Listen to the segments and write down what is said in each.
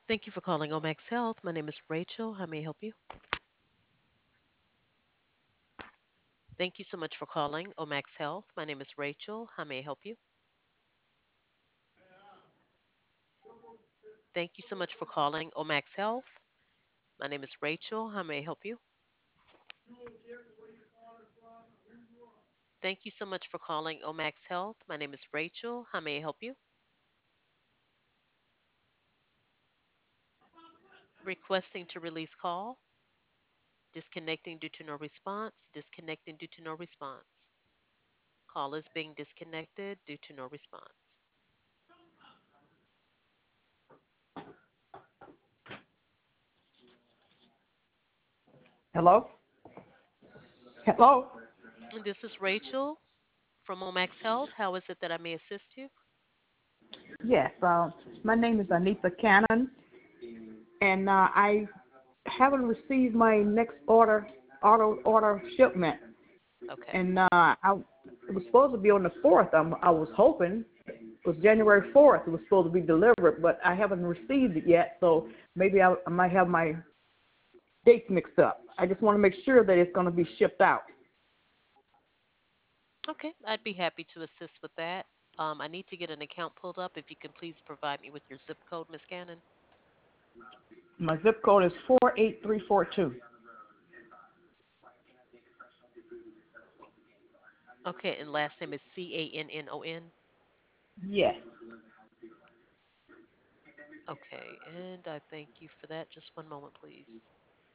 Thank you for calling Omax Health. My name is Rachel. How may I help you? Thank you so much for calling Omax Health. My name is Rachel. How may I help you? Thank you so much for calling Omax Health. My name is Rachel. How may I help you? Thank you so much for calling Omax Health. My name is Rachel. How may I help you? Requesting to release call. Disconnecting due to no response. Disconnecting due to no response. Call is being disconnected due to no response. Hello? Hello? This is Rachel from Omax Health. How is it that I may assist you? Yes, my name is Anita Cannon, and I haven't received my next auto order shipment, Okay. and it was supposed to be on the 4th. I was hoping it was January 4th. It was supposed to be delivered, but I haven't received it yet, so maybe I might have my dates mixed up. I just want to make sure that it's going to be shipped out. Okay, I'd be happy to assist with that. I need to get an account pulled up. If you can please provide me with your zip code, Miss Cannon. My zip code is 48342. Okay, and last name is Cannon. Yes. Okay, and I thank you for that. Just one moment, please.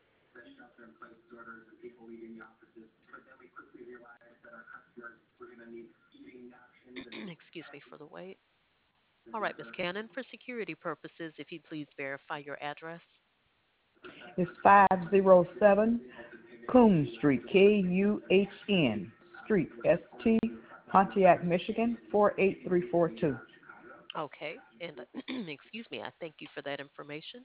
Excuse me for the wait. All right, Miss Cannon, for security purposes, if you please verify your address. It's 507 Coon Street, Kuhn Street, ST, Pontiac, Michigan, 48342. Okay, and excuse me, I thank you for that information.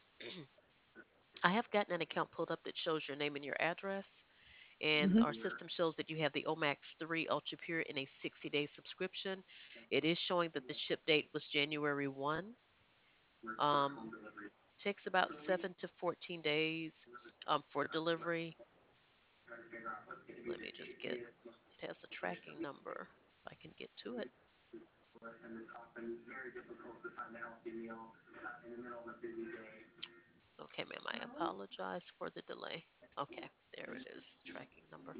I have gotten an account pulled up that shows your name and your address. And Mm-hmm. our system shows that you have the Omax 3 Ultra Pure in a 60-day subscription. It is showing that the ship date was January 1. Um, takes about 7 to 14 days for delivery. Let me just get it has a tracking number if I can get to it. Okay, ma'am, I apologize for the delay. Okay, there it is, tracking number.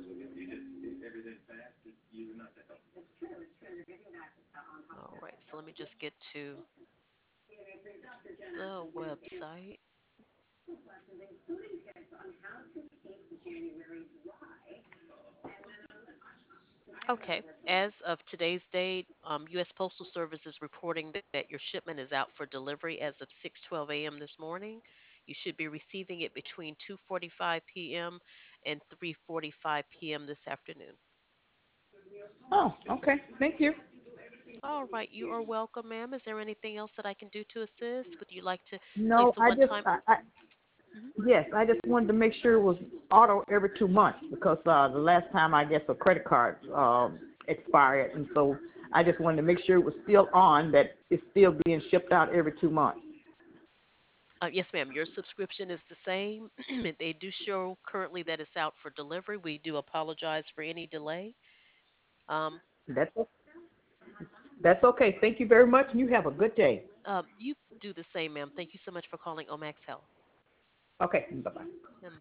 All right, so let me just get to the website. Okay. As of today's date, U.S. Postal Service is reporting that your shipment is out for delivery as of 6:12 a.m. this morning. You should be receiving it between 2:45 p.m. and 3:45 p.m. this afternoon. Oh, okay. Thank you. All right. You are welcome, ma'am. Is there anything else that I can do to assist? Would you like to No, place a one-time? Mhm. yes, I just wanted to make sure it was auto every 2 months because the last time I guess a credit card expired, and so I just wanted to make sure it was still on, that it's still being shipped out every 2 months. Yes, ma'am. Your subscription is the same. They do show currently that it's out for delivery. We do apologize for any delay. Um, That's that's okay. Thank you very much, and you have a good day. You do the same, ma'am. Thank you so much for calling Omax Health. Okay, bye bye. And